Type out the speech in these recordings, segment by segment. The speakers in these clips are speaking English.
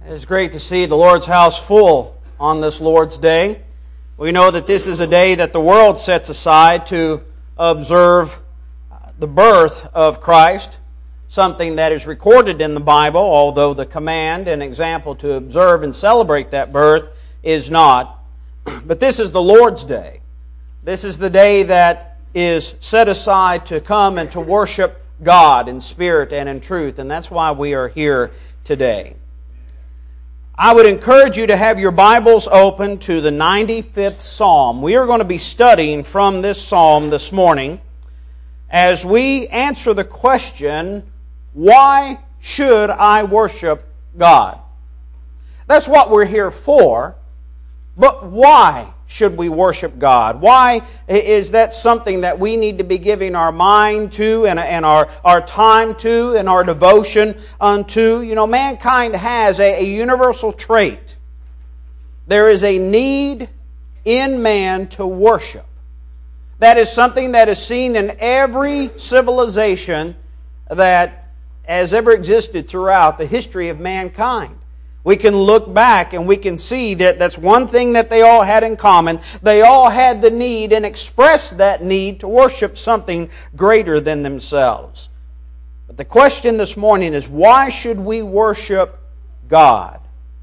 It's great to see the Lord's house full on this Lord's Day. We know that this is a day that the world sets aside to observe the birth of Christ, something that is recorded in the Bible, although the command and example to observe and celebrate that birth is not. But this is the Lord's Day. This is the day that is set aside to come and to worship God in spirit and in truth, and that's why we are here today. I would encourage you to have your Bibles open to the 95th Psalm. We are going to be studying from this Psalm this morning as we answer the question, why should I worship God? That's what we're here for, but why should we worship God? Why is that something that we need to be giving our mind to and our time to and our devotion unto? You know, mankind has a universal trait. There is a need in man to worship. That is something that is seen in every civilization that has ever existed throughout the history of mankind. We can look back and we can see that that's one thing that they all had in common. They all had the need and expressed that need to worship something greater than themselves. But the question this morning is, why should we worship God?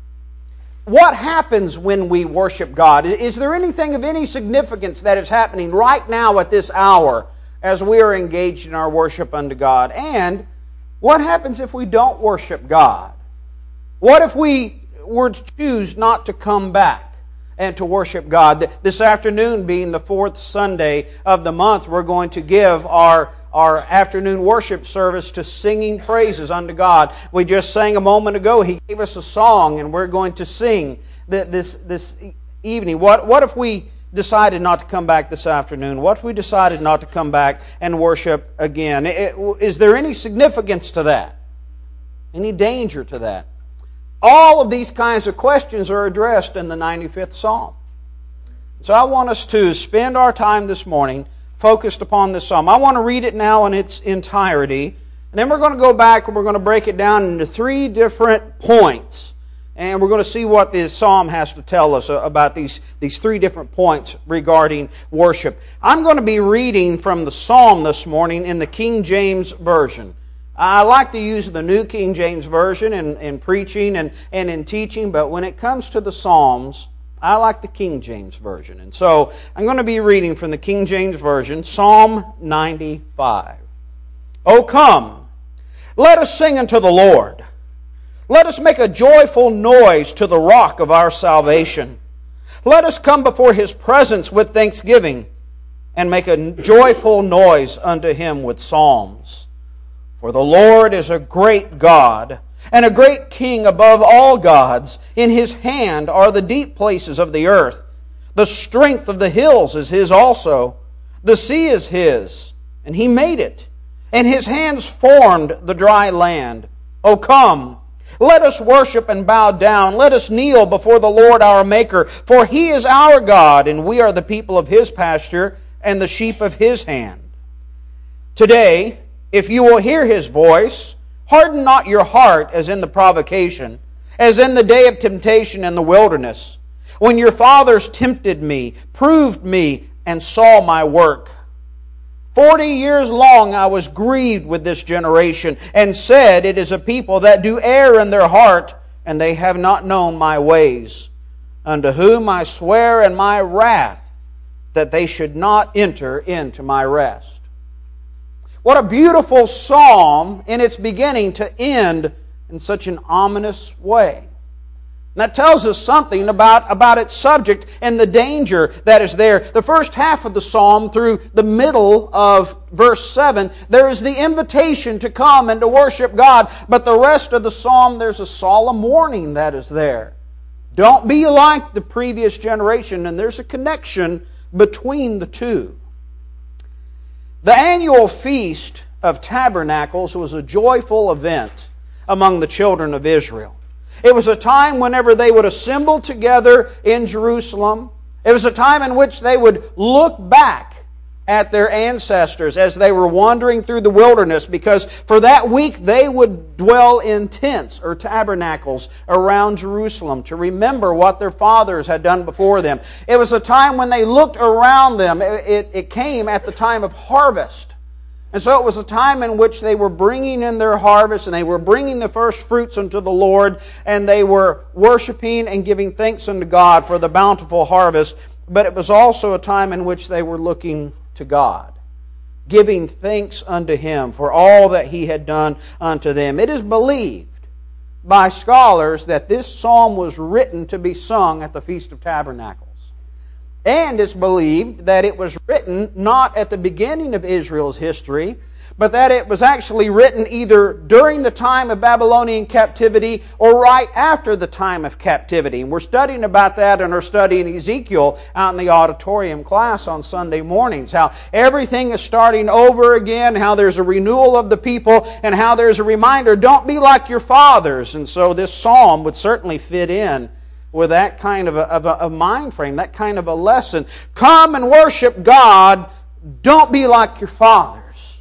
What happens when we worship God? Is there anything of any significance that is happening right now at this hour as we are engaged in our worship unto God? And what happens if we don't worship God? What if we were to choose not to come back and to worship God? This afternoon, being the fourth Sunday of the month, we're going to give our afternoon worship service to singing praises unto God. We just sang a moment ago. He gave us a song, and we're going to sing this evening. What if we decided not to come back this afternoon? What if we decided not to come back and worship again? Is there any significance to that? Any danger to that? All of these kinds of questions are addressed in the 95th Psalm. So I want us to spend our time this morning focused upon this Psalm. I want to read it now in its entirety, and then we're going to go back and we're going to break it down into three different points. And we're going to see what this Psalm has to tell us about these three different points regarding worship. I'm going to be reading from the Psalm this morning in the King James Version. I like to use the New King James Version in preaching and in teaching, but when it comes to the Psalms, I like the King James Version. And so I'm going to be reading from the King James Version, Psalm 95. O come, let us sing unto the Lord. Let us make a joyful noise to the rock of our salvation. Let us come before His presence with thanksgiving and make a joyful noise unto Him with psalms. For the Lord is a great God, and a great King above all gods. In His hand are the deep places of the earth. The strength of the hills is His also. The sea is His, and He made it. And His hands formed the dry land. O come, let us worship and bow down. Let us kneel before the Lord our Maker. For He is our God, and we are the people of His pasture and the sheep of His hand. Today, if you will hear His voice, harden not your heart as in the provocation, as in the day of temptation in the wilderness, when your fathers tempted me, proved me, and saw my work. 40 years long I was grieved with this generation, and said, it is a people that do err in their heart, and they have not known my ways, unto whom I swear in my wrath that they should not enter into my rest. What a beautiful psalm in its beginning to end in such an ominous way. And that tells us something about its subject and the danger that is there. The first half of the psalm through the middle of verse 7, there is the invitation to come and to worship God. But the rest of the psalm, there's a solemn warning that is there. Don't be like the previous generation, and there's a connection between the two. The annual Feast of Tabernacles was a joyful event among the children of Israel. It was a time whenever they would assemble together in Jerusalem. It was a time in which they would look back at their ancestors as they were wandering through the wilderness, because for that week they would dwell in tents or tabernacles around Jerusalem to remember what their fathers had done before them. It was a time when they looked around them. It came at the time of harvest. And so it was a time in which they were bringing in their harvest and they were bringing the first fruits unto the Lord, and they were worshiping and giving thanks unto God for the bountiful harvest. But it was also a time in which they were looking to God, giving thanks unto Him for all that He had done unto them. It is believed by scholars that this psalm was written to be sung at the Feast of Tabernacles. And it's believed that it was written not at the beginning of Israel's history, but that it was actually written either during the time of Babylonian captivity or right after the time of captivity. And we're studying about that in our study in Ezekiel out in the auditorium class on Sunday mornings. How everything is starting over again, how there's a renewal of the people, and how there's a reminder, don't be like your fathers. And so this psalm would certainly fit in with that kind of a mind frame, that kind of a lesson. Come and worship God. Don't be like your fathers.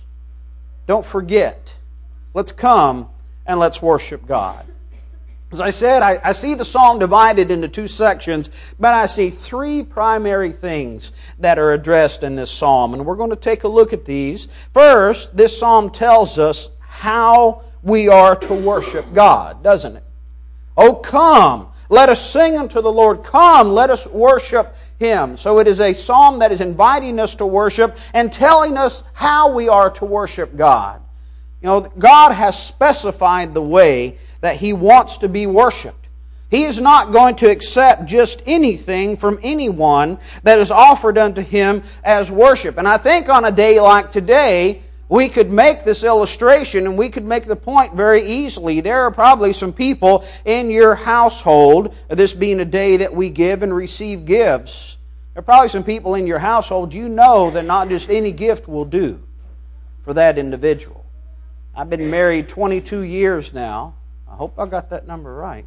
Don't forget. Let's come and let's worship God. As I said, I see the psalm divided into two sections, but I see three primary things that are addressed in this psalm, and we're going to take a look at these. First, this psalm tells us how we are to worship God, doesn't it? Oh, come, let us sing unto the Lord. Come, let us worship Him. So it is a psalm that is inviting us to worship and telling us how we are to worship God. You know, God has specified the way that He wants to be worshiped. He is not going to accept just anything from anyone that is offered unto Him as worship. And I think on a day like today, we could make this illustration and we could make the point very easily. There are probably some people in your household, this being a day that we give and receive gifts, there are probably some people in your household you know that not just any gift will do for that individual. I've been married 22 years now. I hope I got that number right.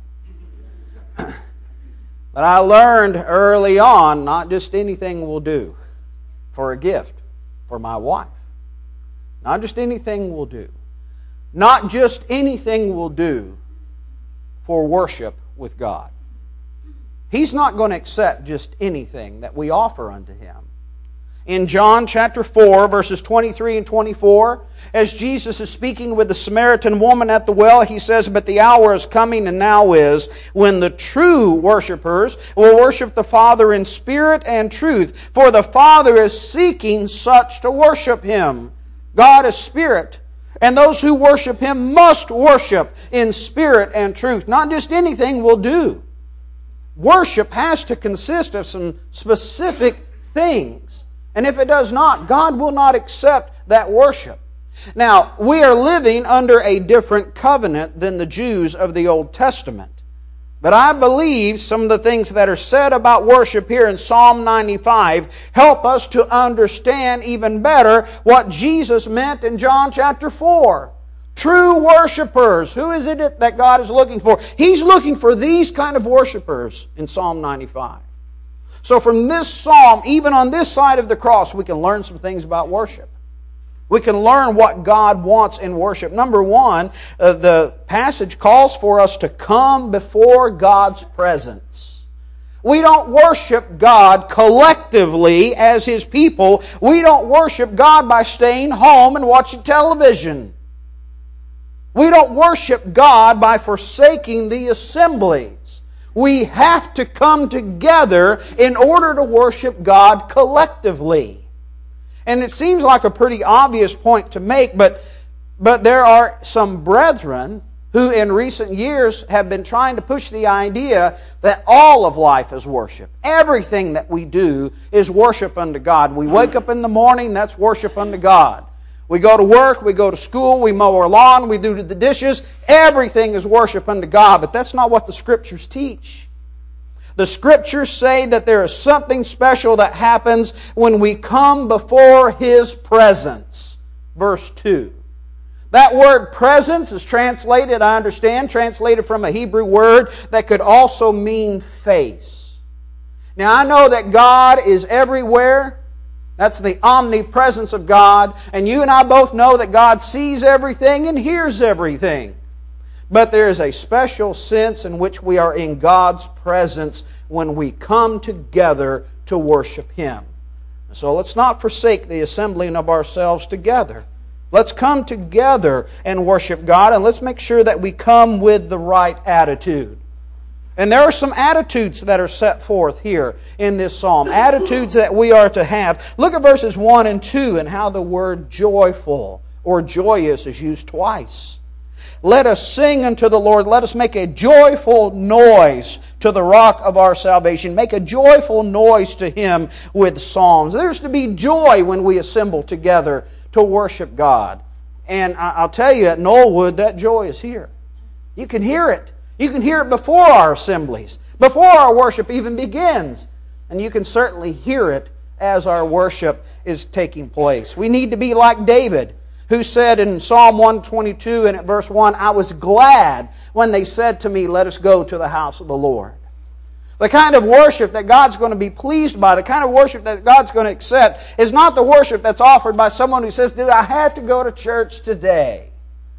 But I learned early on not just anything will do for a gift for my wife. Not just anything will do. Not just anything will do for worship with God. He's not going to accept just anything that we offer unto Him. In John chapter 4, verses 23 and 24, as Jesus is speaking with the Samaritan woman at the well, He says, "But the hour is coming, and now is, when the true worshipers will worship the Father in spirit and truth. For the Father is seeking such to worship Him." God is spirit, and those who worship Him must worship in spirit and truth. Not just anything will do. Worship has to consist of some specific things. And if it does not, God will not accept that worship. Now, we are living under a different covenant than the Jews of the Old Testament. But I believe some of the things that are said about worship here in Psalm 95 help us to understand even better what Jesus meant in John chapter 4. True worshipers. Who is it that God is looking for? He's looking for these kind of worshipers in Psalm 95. So from this psalm, even on this side of the cross, we can learn some things about worship. We can learn what God wants in worship. Number one, the passage calls for us to come before God's presence. We don't worship God collectively as His people. We don't worship God by staying home and watching television. We don't worship God by forsaking the assemblies. We have to come together in order to worship God collectively. And it seems like a pretty obvious point to make, but there are some brethren who in recent years have been trying to push the idea that all of life is worship. Everything that we do is worship unto God. We wake up in the morning, that's worship unto God. We go to work, we go to school, we mow our lawn, we do the dishes. Everything is worship unto God, but that's not what the Scriptures teach. The Scriptures say that there is something special that happens when we come before His presence. Verse 2. That word presence is translated, I understand, translated from a Hebrew word that could also mean face. Now I know that God is everywhere, That's the omnipresence of God. And you and I both know that God sees everything and hears everything. But there is a special sense in which we are in God's presence when we come together to worship Him. So let's not forsake the assembling of ourselves together. Let's come together and worship God, and let's make sure that we come with the right attitude. And there are some attitudes that are set forth here in this psalm. Attitudes that we are to have. Look at verses 1 and 2 and how the word joyful or joyous is used twice. Let us sing unto the Lord. Let us make a joyful noise to the rock of our salvation. Make a joyful noise to Him with psalms. There's to be joy when we assemble together to worship God. And I'll tell you, at Knollwood, that joy is here. You can hear it. You can hear it before our assemblies, before our worship even begins. And you can certainly hear it as our worship is taking place. We need to be like David, who said in Psalm 122 and at verse 1, I was glad when they said to me, let us go to the house of the Lord. The kind of worship that God's going to be pleased by, the kind of worship that God's going to accept, is not the worship that's offered by someone who says, do I have to go to church today?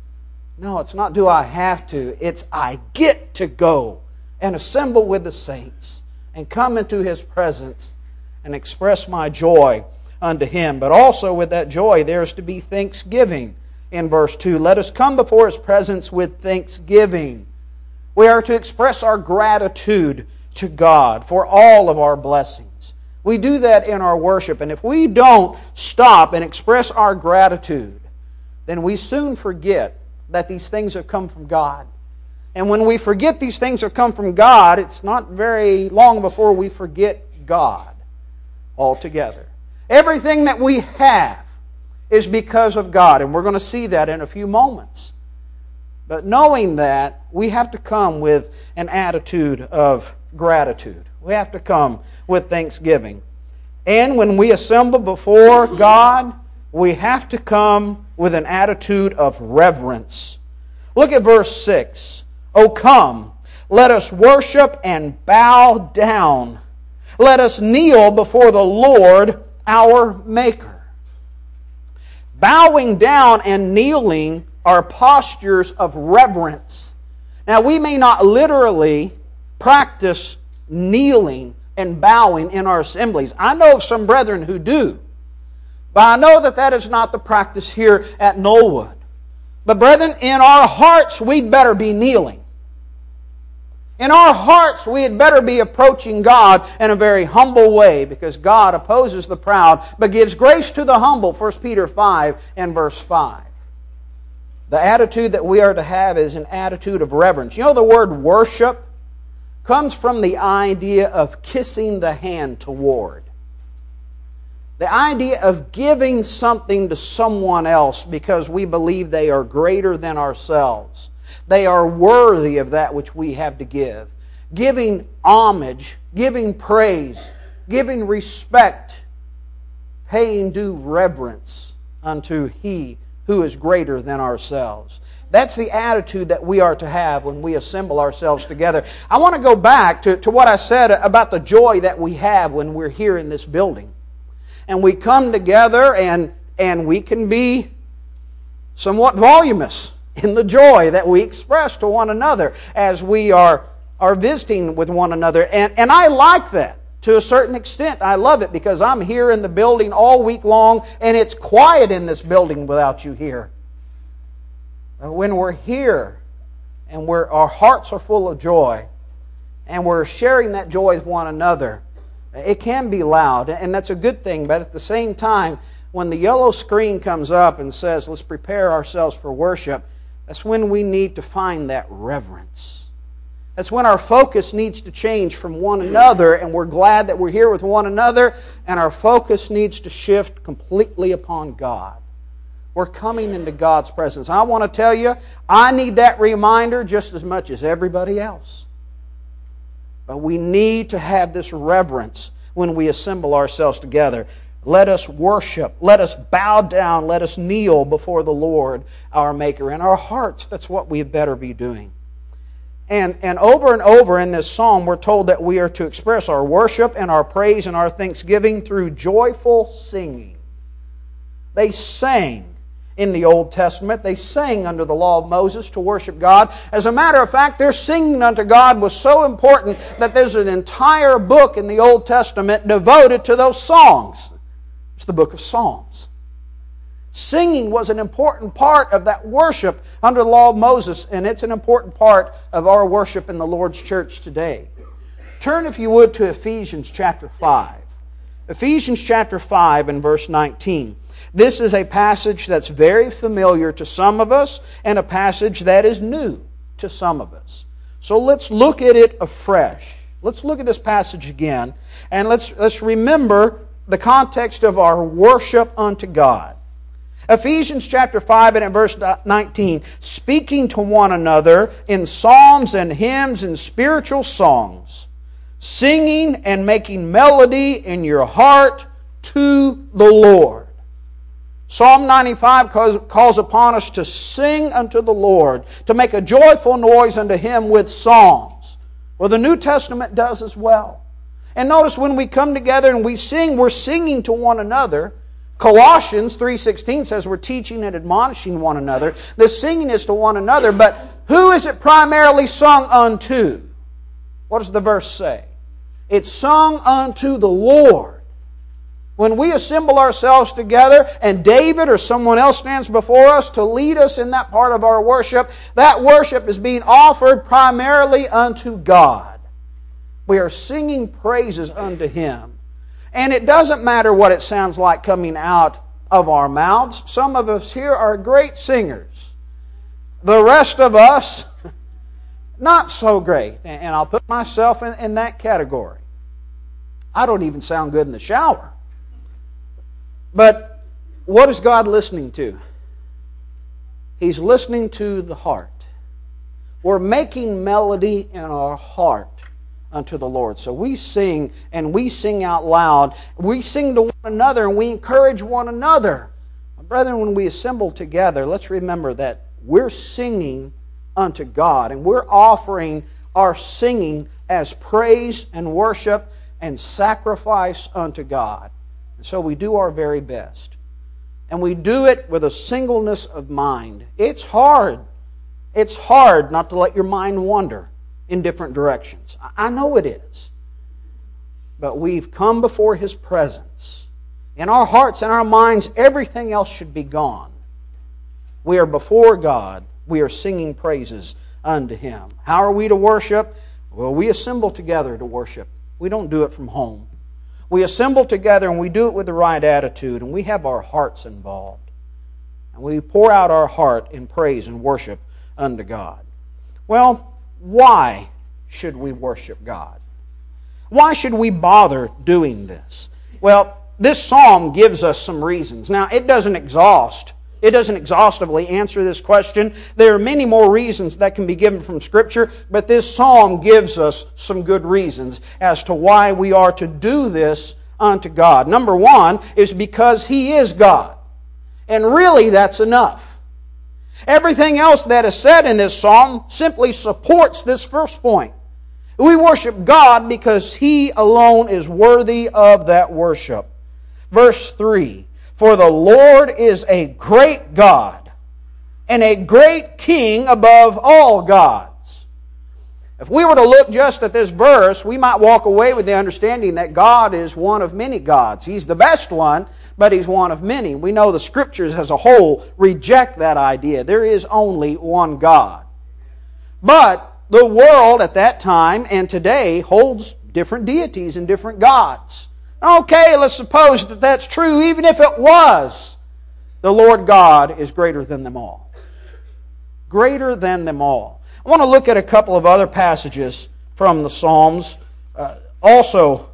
No, it's not do I have to. It's I get to go and assemble with the saints and come into His presence and express my joy unto Him. But also with that joy, there is to be thanksgiving in verse 2. Let us come before His presence with thanksgiving. We are to express our gratitude to God for all of our blessings. We do that in our worship. And if we don't stop and express our gratitude, then we soon forget that these things have come from God. And when we forget these things have come from God, it's not very long before we forget God altogether. Everything that we have is because of God, and we're going to see that in a few moments. But knowing that, we have to come with an attitude of gratitude. We have to come with thanksgiving. And when we assemble before God, we have to come with an attitude of reverence. Look at verse 6. O come, let us worship and bow down. Let us kneel before the Lord our Maker. Bowing down and kneeling are postures of reverence. Now, we may not literally practice kneeling and bowing in our assemblies. I know of some brethren who do. But I know that that is not the practice here at Knollwood. But brethren, in our hearts, we'd better be kneeling. In our hearts, we had better be approaching God in a very humble way, because God opposes the proud, but gives grace to the humble, 1 Peter 5 and verse 5. The attitude that we are to have is an attitude of reverence. You know, the word worship comes from the idea of kissing the hand toward. The idea of giving something to someone else because we believe they are greater than ourselves. They are worthy of that which we have to give. Giving homage, giving praise, giving respect, paying due reverence unto He who is greater than ourselves. That's the attitude that we are to have when we assemble ourselves together. I want to go back to what I said about the joy that we have when we're here in this building. And we come together and we can be somewhat voluminous in the joy that we express to one another as we are visiting with one another. And I like that to a certain extent. I love it because I'm here in the building all week long and it's quiet in this building without you here. When we're here and our hearts are full of joy and we're sharing that joy with one another, it can be loud, and that's a good thing. But at the same time, when the yellow screen comes up and says, let's prepare ourselves for worship, that's when we need to find that reverence. That's when our focus needs to change from one another, and we're glad that we're here with one another, and our focus needs to shift completely upon God. We're coming into God's presence. I want to tell you, I need that reminder just as much as everybody else. But we need to have this reverence when we assemble ourselves together. Let us worship. Let us bow down. Let us kneel before the Lord, our Maker. In our hearts, that's what we had better be doing. And over in this psalm, we're told that we are to express our worship and our praise and our thanksgiving through joyful singing. They sang in the Old Testament. They sang under the law of Moses to worship God. As a matter of fact, their singing unto God was so important that there's an entire book in the Old Testament devoted to those songs. It's the book of Psalms. Singing was an important part of that worship under the law of Moses, and it's an important part of our worship in the Lord's church today. Turn, if you would, to Ephesians chapter 5. Ephesians chapter 5 and verse 19. This is a passage that's very familiar to some of us and a passage that is new to some of us. So let's look at it afresh. Let's look at this passage again, and let's remember the context of our worship unto God. Ephesians chapter 5 and at verse 19, speaking to one another in psalms and hymns and spiritual songs, singing and making melody in your heart to the Lord. Psalm 95 calls upon us to sing unto the Lord, to make a joyful noise unto Him with psalms. Well, the New Testament does as well. And notice when we come together and we sing, we're singing to one another. Colossians 3:16 says we're teaching and admonishing one another. The singing is to one another, but who is it primarily sung unto? What does the verse say? It's sung unto the Lord. When we assemble ourselves together and David or someone else stands before us to lead us in that part of our worship, that worship is being offered primarily unto God. We are singing praises unto Him. And it doesn't matter what it sounds like coming out of our mouths. Some of us here are great singers. The rest of us, not so great. And I'll put myself in that category. I don't even sound good in the shower. But what is God listening to? He's listening to the heart. We're making melody in our heart unto the Lord. So we sing, and we sing out loud. We sing to one another, and we encourage one another. Brethren, when we assemble together, let's remember that we're singing unto God, and we're offering our singing as praise and worship and sacrifice unto God. And so we do our very best. And we do it with a singleness of mind. It's hard. It's hard not to let your mind wander in different directions. I know it is. But we've come before His presence. In our hearts and our minds, everything else should be gone. We are before God. We are singing praises unto Him. How are we to worship? Well, we assemble together to worship. We don't do it from home. We assemble together and we do it with the right attitude, and we have our hearts involved. And we pour out our heart in praise and worship unto God. Well, why should we worship God? Why should we bother doing this? Well, this psalm gives us some reasons. Now, it doesn't exhaustively answer this question. There are many more reasons that can be given from Scripture, but this psalm gives us some good reasons as to why we are to do this unto God. Number one is because He is God. And really, that's enough. Everything else that is said in this psalm simply supports this first point. We worship God because He alone is worthy of that worship. Verse 3, for the Lord is a great God and a great King above all gods. If we were to look just at this verse, we might walk away with the understanding that God is one of many gods. He's the best one, but He's one of many. We know the Scriptures as a whole reject that idea. There is only one God. But the world at that time and today holds different deities and different gods. Okay, let's suppose that that's true. Even if it was, the Lord God is greater than them all. Greater than them all. I want to look at a couple of other passages from the Psalms, also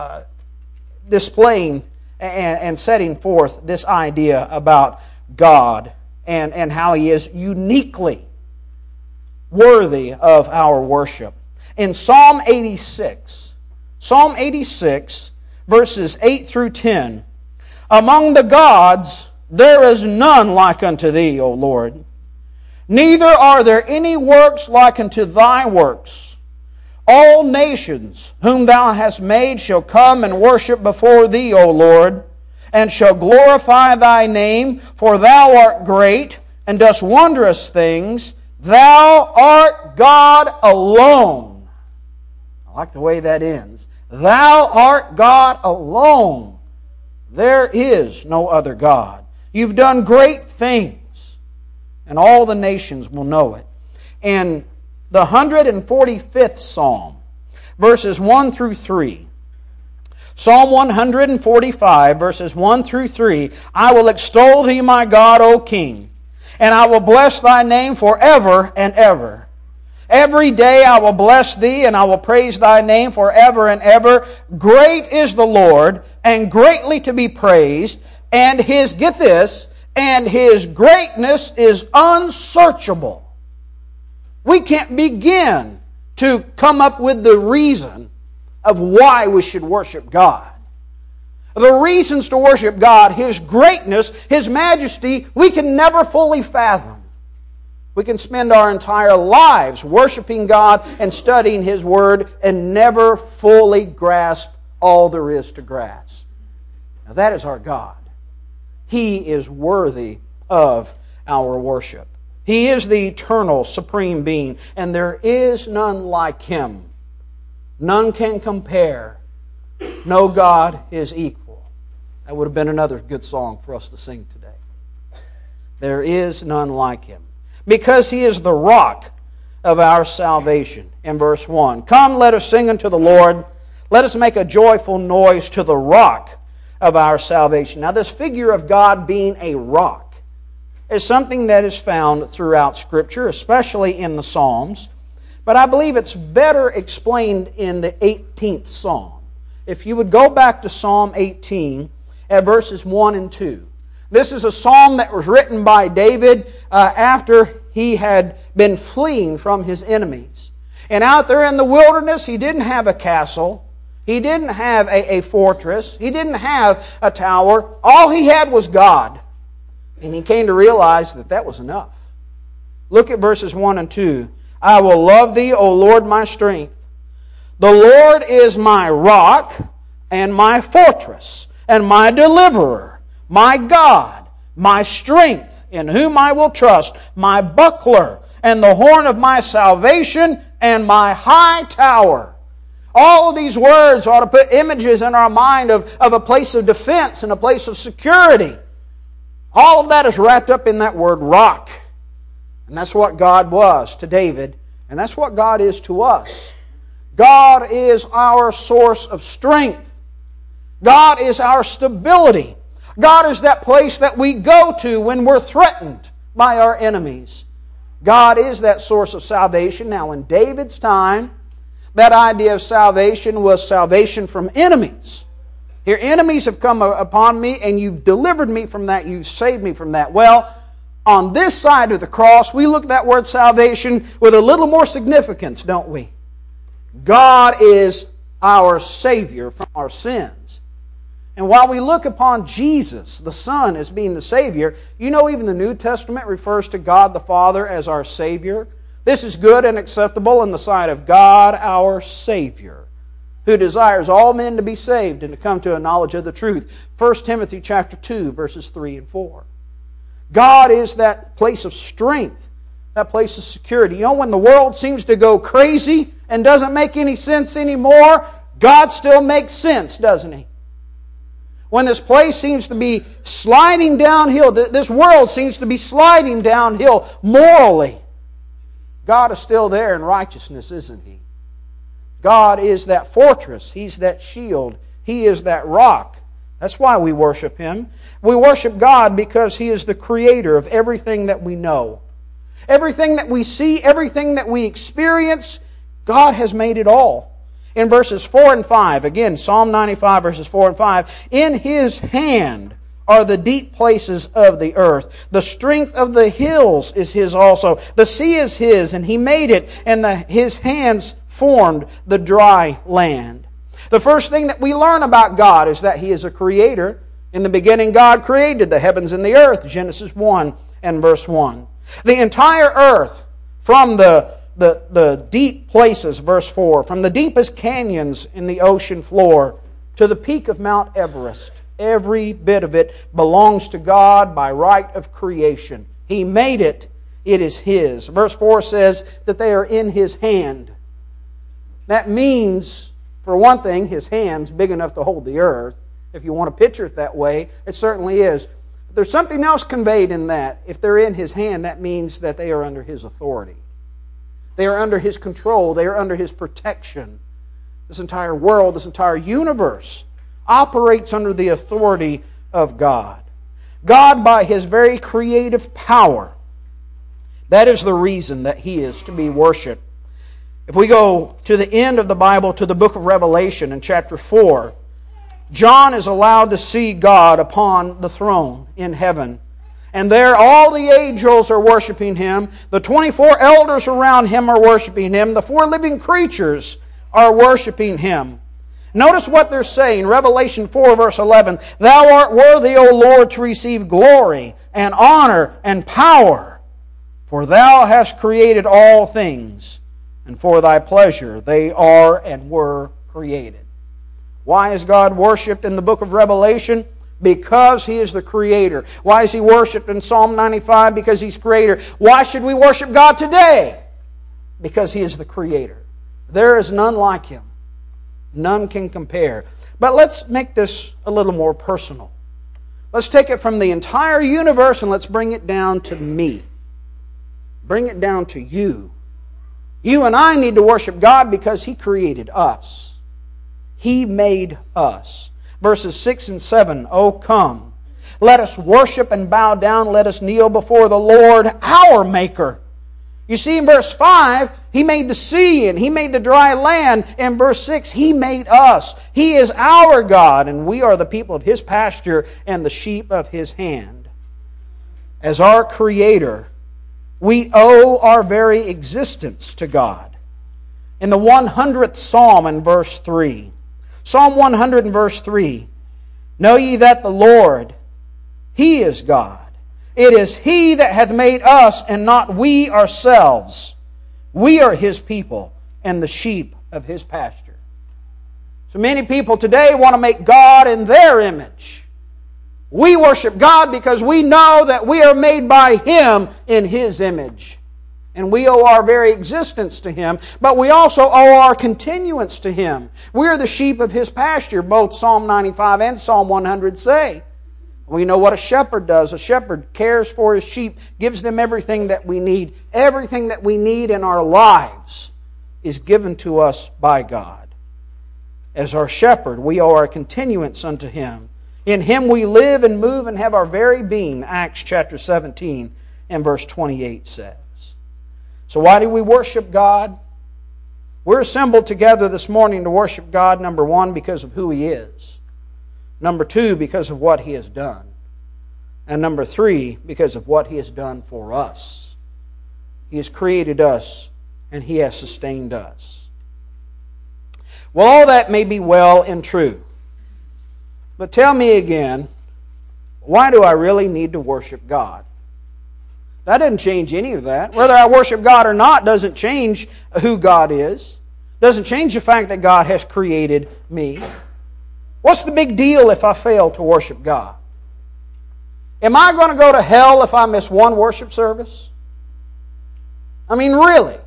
displaying and setting forth this idea about God and how He is uniquely worthy of our worship. In Psalm 86, verses 8 through 10, among the gods there is none like unto Thee, O Lord. Neither are there any works like unto thy works. All nations whom thou hast made shall come and worship before thee, O Lord, and shall glorify thy name, for thou art great, and dost wondrous things. Thou art God alone. I like the way that ends. Thou art God alone. There is no other God. You've done great things, and all the nations will know it. In the 145th Psalm, verses 1 through 3, Psalm 145, verses 1 through 3, I will extol thee, my God, O King, and I will bless thy name forever and ever. Every day I will bless thee, and I will praise thy name forever and ever. Great is the Lord, and greatly to be praised, and His, get this, and His greatness is unsearchable. We can't begin to come up with the reason of why we should worship God. The reasons to worship God, His greatness, His majesty, we can never fully fathom. We can spend our entire lives worshiping God and studying His Word and never fully grasp all there is to grasp. Now that is our God. He is worthy of our worship. He is the eternal, supreme being, and there is none like Him. None can compare. No God is equal. That would have been another good song for us to sing today. There is none like Him. Because He is the rock of our salvation. In verse 1, come, let us sing unto the Lord. Let us make a joyful noise to the rock of our salvation. Now this figure of God being a rock is something that is found throughout Scripture, especially in the Psalms. But I believe it's better explained in the 18th Psalm. If you would go back to Psalm 18 at verses 1 and 2. This is a psalm that was written by David after he had been fleeing from his enemies. And out there in the wilderness, he didn't have a castle. He didn't have a fortress. He didn't have a tower. All he had was God. And he came to realize that that was enough. Look at verses 1 and 2. I will love thee, O Lord, my strength. The Lord is my rock and my fortress and my deliverer, my God, my strength, in whom I will trust, my buckler and the horn of my salvation and my high tower. All of these words ought to put images in our mind of a place of defense and a place of security. All of that is wrapped up in that word rock. And that's what God was to David, and that's what God is to us. God is our source of strength. God is our stability. God is that place that we go to when we're threatened by our enemies. God is that source of salvation. Now, in David's time, that idea of salvation was salvation from enemies. Your enemies have come upon me, and you've delivered me from that. You've saved me from that. Well, on this side of the cross, we look at that word salvation with a little more significance, don't we? God is our Savior from our sins. And while we look upon Jesus, the Son, as being the Savior, you know even the New Testament refers to God the Father as our Savior. This is good and acceptable in the sight of God our Savior, who desires all men to be saved and to come to a knowledge of the truth. 1 Timothy chapter 2, verses 3 and 4. God is that place of strength, that place of security. You know, when the world seems to go crazy and doesn't make any sense anymore, God still makes sense, doesn't He? When this place seems to be sliding downhill, this world seems to be sliding downhill morally, God is still there in righteousness, isn't He? God is that fortress. He's that shield. He is that rock. That's why we worship Him. We worship God because He is the creator of everything that we know. Everything that we see, everything that we experience, God has made it all. In verses 4 and 5, again, Psalm 95, verses 4 and 5, in His hand are the deep places of the earth. The strength of the hills is His also. The sea is His, and He made it, and His hands formed the dry land. The first thing that we learn about God is that He is a creator. In the beginning, God created the heavens and the earth, Genesis 1 and verse 1. The entire earth, from the deep places, verse 4, from the deepest canyons in the ocean floor to the peak of Mount Everest, every bit of it belongs to God by right of creation. He made it. It is His. Verse 4 says that they are in His hand. That means, for one thing, His hand's big enough to hold the earth. If you want to picture it that way, it certainly is. But there's something else conveyed in that. If they're in His hand, that means that they are under His authority. They are under His control. They are under His protection. This entire world, this entire universe operates under the authority of God. God, by His very creative power, that is the reason that He is to be worshipped. If we go to the end of the Bible, to the book of Revelation in chapter 4, John is allowed to see God upon the throne in heaven. And there all the angels are worshiping Him. The 24 elders around Him are worshiping Him. The 4 living creatures are worshiping Him. Notice what they're saying. Revelation 4 verse 11. Thou art worthy, O Lord, to receive glory and honor and power. For Thou hast created all things, and for Thy pleasure they are and were created. Why is God worshipped in the book of Revelation? Because He is the Creator. Why is He worshipped in Psalm 95? Because He's Creator. Why should we worship God today? Because He is the Creator. There is none like Him. None can compare. But let's make this a little more personal. Let's take it from the entire universe and let's bring it down to me. Bring it down to you. You and I need to worship God because He created us. He made us. Verses 6 and 7, O come, let us worship and bow down, let us kneel before the Lord, our Maker. You see, in verse 5, He made the sea and He made the dry land. In verse 6, He made us. He is our God, and we are the people of His pasture and the sheep of His hand. As our Creator, we owe our very existence to God. In the 100th Psalm in verse 3, Psalm 100 and verse 3, Know ye that the Lord, He is God. It is He that hath made us, and not we ourselves. We are His people, and the sheep of His pasture. So many people today want to make God in their image. We worship God because we know that we are made by Him in His image. And we owe our very existence to Him, but we also owe our continuance to Him. We are the sheep of His pasture, both Psalm 95 and Psalm 100 say. We know what a shepherd does. A shepherd cares for his sheep, gives them everything that we need. Everything that we need in our lives is given to us by God. As our shepherd, we owe our continuance unto Him. In Him we live and move and have our very being, Acts chapter 17 and verse 28 says. So why do we worship God? We're assembled together this morning to worship God, number one, because of who He is. Number two, because of what He has done. And number three, because of what He has done for us. He has created us, and He has sustained us. Well, all that may be well and true. But tell me again, why do I really need to worship God? That doesn't change any of that. Whether I worship God or not doesn't change who God is. Doesn't change the fact that God has created me. What's the big deal if I fail to worship God? Am I going to go to hell if I miss one worship service? I mean, really?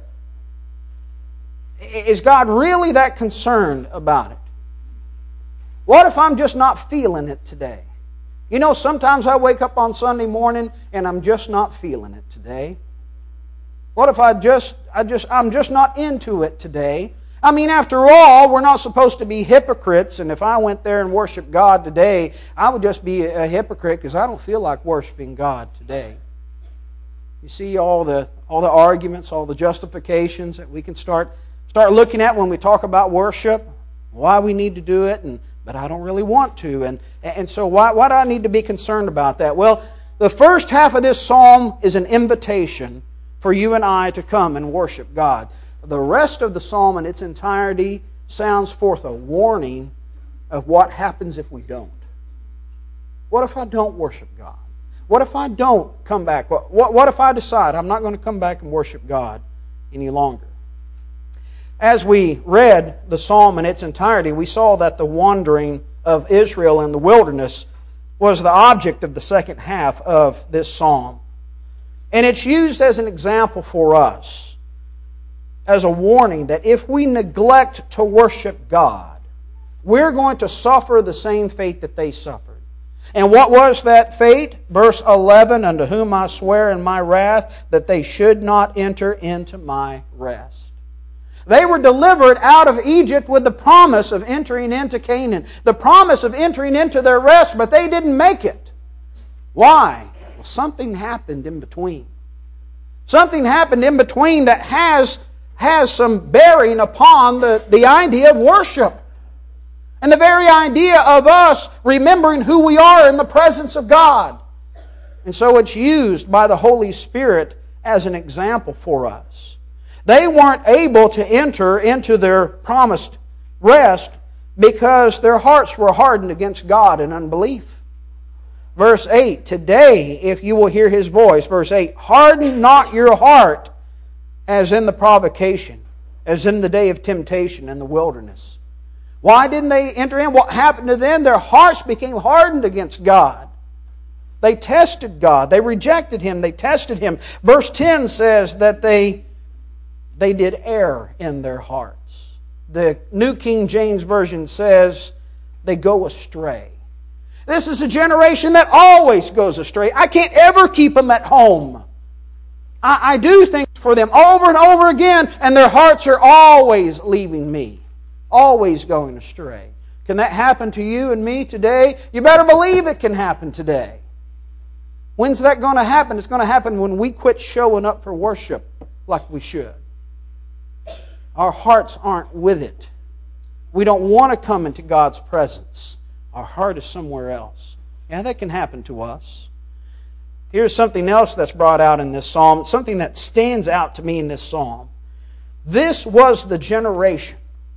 Is God really that concerned about it? What if I'm just not feeling it today? You know, sometimes I wake up on Sunday morning and I'm just not feeling it today. What if I'm just not into it today? I mean, after all, we're not supposed to be hypocrites, and if I went there and worshiped God today, I would just be a hypocrite because I don't feel like worshiping God today. You see all the arguments, all the justifications that we can start looking at when we talk about worship, why we need to do it, but I don't really want to. And so why do I need to be concerned about that? Well, the first half of this psalm is an invitation for you and I to come and worship God. The rest of the psalm in its entirety sounds forth a warning of what happens if we don't. What if I don't worship God? What if I don't come back? What if I decide I'm not going to come back and worship God any longer? As we read the psalm in its entirety, we saw that the wandering of Israel in the wilderness was the object of the second half of this psalm. And it's used as an example for us, as a warning that if we neglect to worship God, we're going to suffer the same fate that they suffered. And what was that fate? Verse 11, unto whom I swear in my wrath that they should not enter into my rest. They were delivered out of Egypt with the promise of entering into Canaan, the promise of entering into their rest, but they didn't make it. Why? Well, something happened in between. Something happened in between that has some bearing upon the idea of worship. And the very idea of us remembering who we are in the presence of God. And so it's used by the Holy Spirit as an example for us. They weren't able to enter into their promised rest because their hearts were hardened against God in unbelief. Verse 8, today, if you will hear His voice, verse 8, harden not your heart as in the provocation, as in the day of temptation in the wilderness. Why didn't they enter in? What happened to them? Their hearts became hardened against God. They tested God. They rejected Him. They tested Him. Verse 10 says that they did err in their hearts. The New King James Version says they go astray. This is a generation that always goes astray. I can't ever keep them at home. I do things for them over and over again, and their hearts are always leaving me. Always going astray. Can that happen to you and me today? You better believe it can happen today. When's that going to happen? It's going to happen when we quit showing up for worship like we should. Our hearts aren't with it. We don't want to come into God's presence. Our heart is somewhere else. Yeah, that can happen to us. Here's something else that's brought out in this psalm, something that stands out to me in this psalm. This was the generation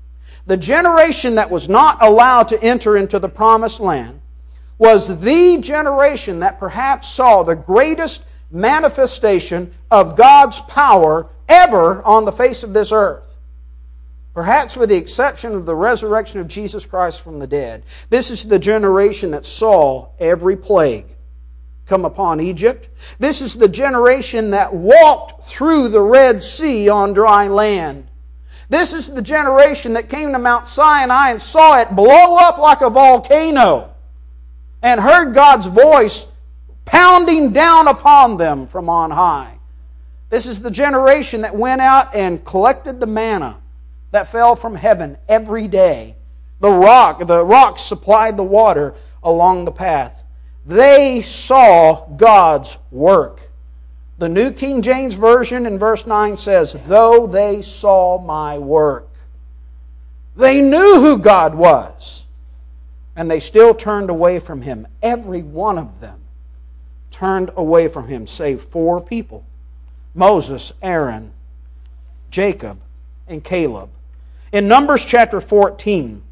that was not allowed to enter into the promised land was the generation that perhaps saw the greatest manifestation of God's power ever on the face of this earth. Perhaps with the exception of the resurrection of Jesus Christ from the dead. This is the generation that saw every plague come upon Egypt. This is the generation that walked through the Red Sea on dry land. This is the generation that came to Mount Sinai and saw it blow up like a volcano and heard God's voice pounding down upon them from on high. This is the generation that went out and collected the manna that fell from heaven every day. The rock supplied the water along the path. They saw God's work. The New King James Version in verse 9 says, though they saw my work. They knew who God was. And they still turned away from Him. Every one of them turned away from Him, save 4 people. Moses, Aaron, Jacob, and Caleb. In Numbers chapter 14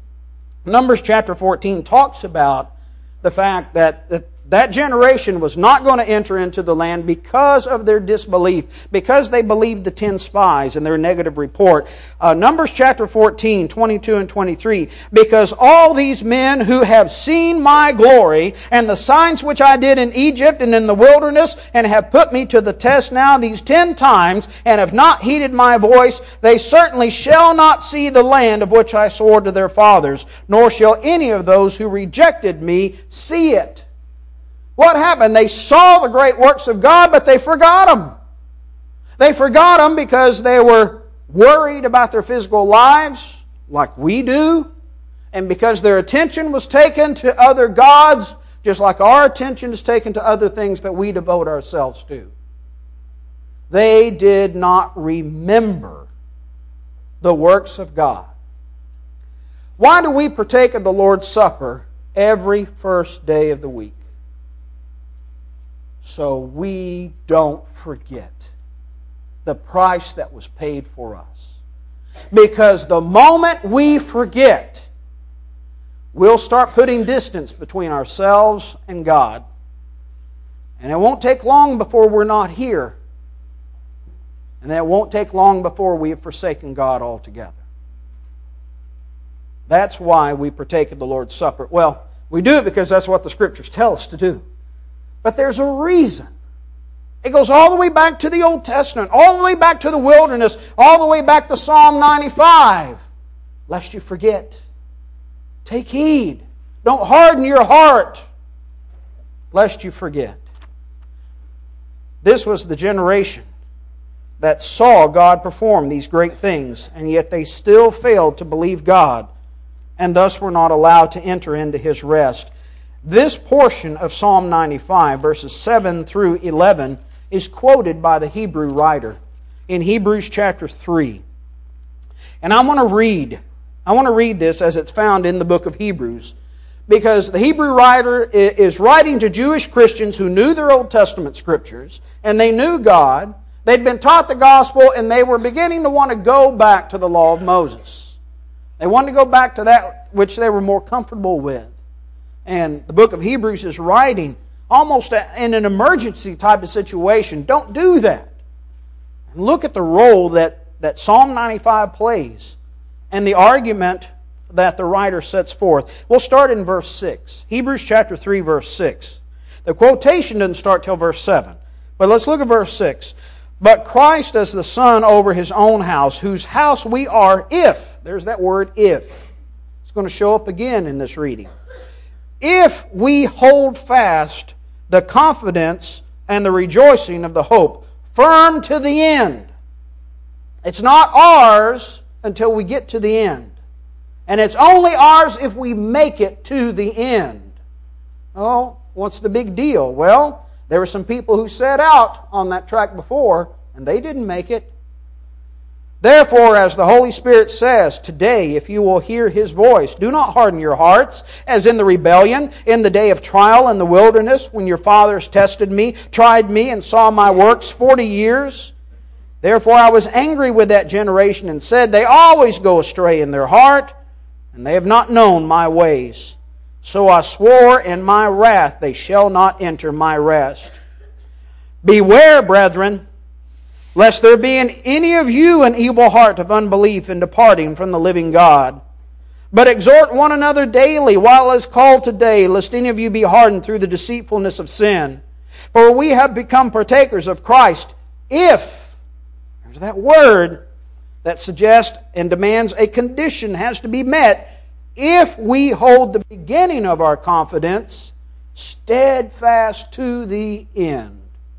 talks about the fact that generation was not going to enter into the land because of their disbelief, because they believed the 10 spies and their negative report. Numbers chapter 14, 22 and 23, because all these men who have seen my glory and the signs which I did in Egypt and in the wilderness and have put me to the test now these 10 times and have not heeded my voice, they certainly shall not see the land of which I swore to their fathers, nor shall any of those who rejected me see it. What happened? They saw the great works of God, but they forgot them. They forgot them because they were worried about their physical lives, like we do, and because their attention was taken to other gods, just like our attention is taken to other things that we devote ourselves to. They did not remember the works of God. Why do we partake of the Lord's Supper every first day of the week? So we don't forget the price that was paid for us. Because the moment we forget, we'll start putting distance between ourselves and God. And it won't take long before we're not here. And it won't take long before we have forsaken God altogether. That's why we partake of the Lord's Supper. Well, we do it because that's what the Scriptures tell us to do. But there's a reason. It goes all the way back to the Old Testament, all the way back to the wilderness, all the way back to Psalm 95. Lest you forget. Take heed. Don't harden your heart, lest you forget. This was the generation that saw God perform these great things, and yet they still failed to believe God, and thus were not allowed to enter into His rest. This portion of Psalm 95, verses 7 through 11, is quoted by the Hebrew writer in Hebrews chapter 3. And I want to read this as it's found in the book of Hebrews, because the Hebrew writer is writing to Jewish Christians who knew their Old Testament Scriptures, and they knew God. They'd been taught the gospel, and they were beginning to want to go back to the law of Moses. They wanted to go back to that which they were more comfortable with. And the book of Hebrews is writing almost in an emergency type of situation. Don't do that. And look at the role that Psalm 95 plays and the argument that the writer sets forth. We'll start in verse 6. Hebrews chapter 3, verse 6. The quotation doesn't start till verse 7. But let's look at verse 6. But Christ as the Son over His own house, whose house we are if. There's that word if. It's going to show up again in this reading. If we hold fast the confidence and the rejoicing of the hope firm to the end. It's not ours until we get to the end. And it's only ours if we make it to the end. Oh, what's the big deal? Well, there were some people who set out on that track before, and they didn't make it. Therefore, as the Holy Spirit says, today, if you will hear His voice, do not harden your hearts, as in the rebellion, in the day of trial in the wilderness, when your fathers tested me, tried me, and saw my works 40 years. Therefore I was angry with that generation and said, they always go astray in their heart, and they have not known my ways. So I swore in my wrath, they shall not enter my rest. Beware, brethren, lest there be in any of you an evil heart of unbelief in departing from the living God. But exhort one another daily while it is called today, lest any of you be hardened through the deceitfulness of sin. For we have become partakers of Christ, if, there's that word that suggests and demands a condition has to be met, if we hold the beginning of our confidence steadfast to the end.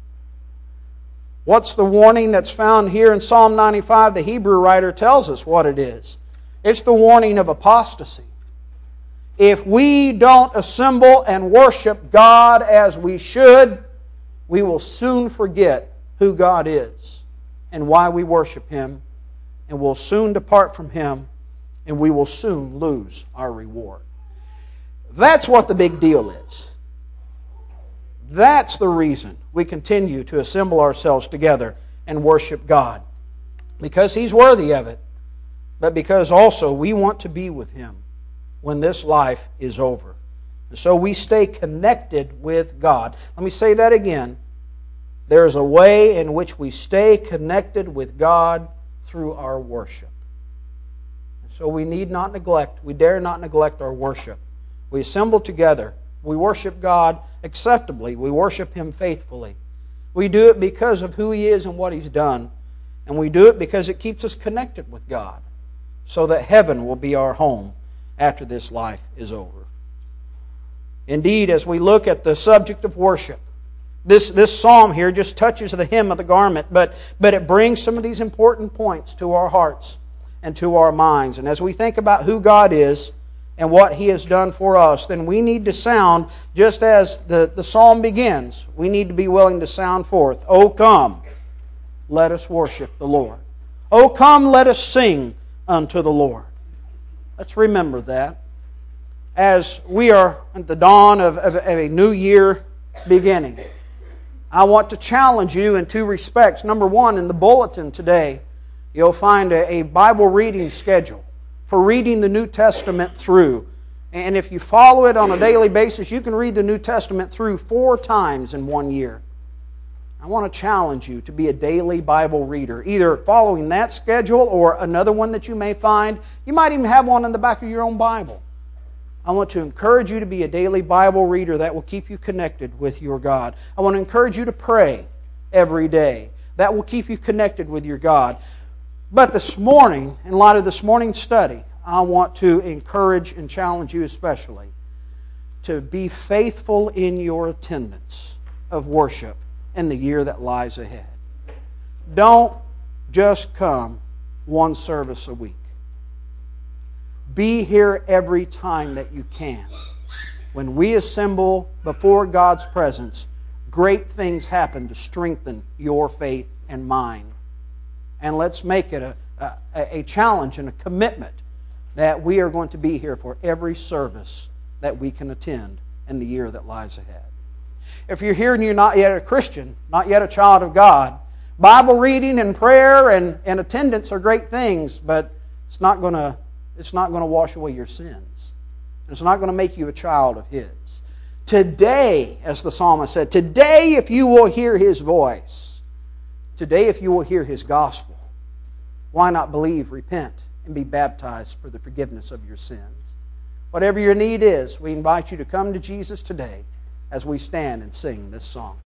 What's the warning that's found here in Psalm 95? The Hebrew writer tells us what it is. It's the warning of apostasy. If we don't assemble and worship God as we should, we will soon forget who God is and why we worship Him, and we'll soon depart from Him, and we will soon lose our reward. That's what the big deal is. That's the reason we continue to assemble ourselves together and worship God. Because He's worthy of it, but because also we want to be with Him when this life is over. And so we stay connected with God. Let me say that again. There's a way in which we stay connected with God through our worship. And so we dare not neglect our worship. We assemble together. We worship God acceptably. We worship Him faithfully. We do it because of who He is and what He's done. And we do it because it keeps us connected with God, so that heaven will be our home after this life is over. Indeed, as we look at the subject of worship, this psalm here just touches the hem of the garment, but it brings some of these important points to our hearts and to our minds. And as we think about who God is and what He has done for us, then we need to sound, just as the psalm begins, we need to be willing to sound forth, "O come, let us worship the Lord. O come, let us sing unto the Lord." Let's remember that. As we are at the dawn of a new year beginning, I want to challenge you in two respects. Number one, in the bulletin today, you'll find a Bible reading schedule for reading the New Testament through. And if you follow it on a daily basis, you can read the New Testament through 4 times in 1 year. I want to challenge you to be a daily Bible reader, either following that schedule or another one that you may find. You might even have one in the back of your own Bible. I want to encourage you to be a daily Bible reader that will keep you connected with your God. I want to encourage you to pray every day. That will keep you connected with your God. But this morning, in light of this morning's study, I want to encourage and challenge you especially to be faithful in your attendance of worship in the year that lies ahead. Don't just come one service a week. Be here every time that you can. When we assemble before God's presence, great things happen to strengthen your faith and mine. And let's make it a challenge and a commitment that we are going to be here for every service that we can attend in the year that lies ahead. If you're here and you're not yet a Christian, not yet a child of God, Bible reading and prayer and attendance are great things, but it's not going to wash away your sins. It's not going to make you a child of His. Today, as the psalmist said, today if you will hear His voice, today if you will hear His gospel, why not believe, repent, and be baptized for the forgiveness of your sins? Whatever your need is, we invite you to come to Jesus today as we stand and sing this song.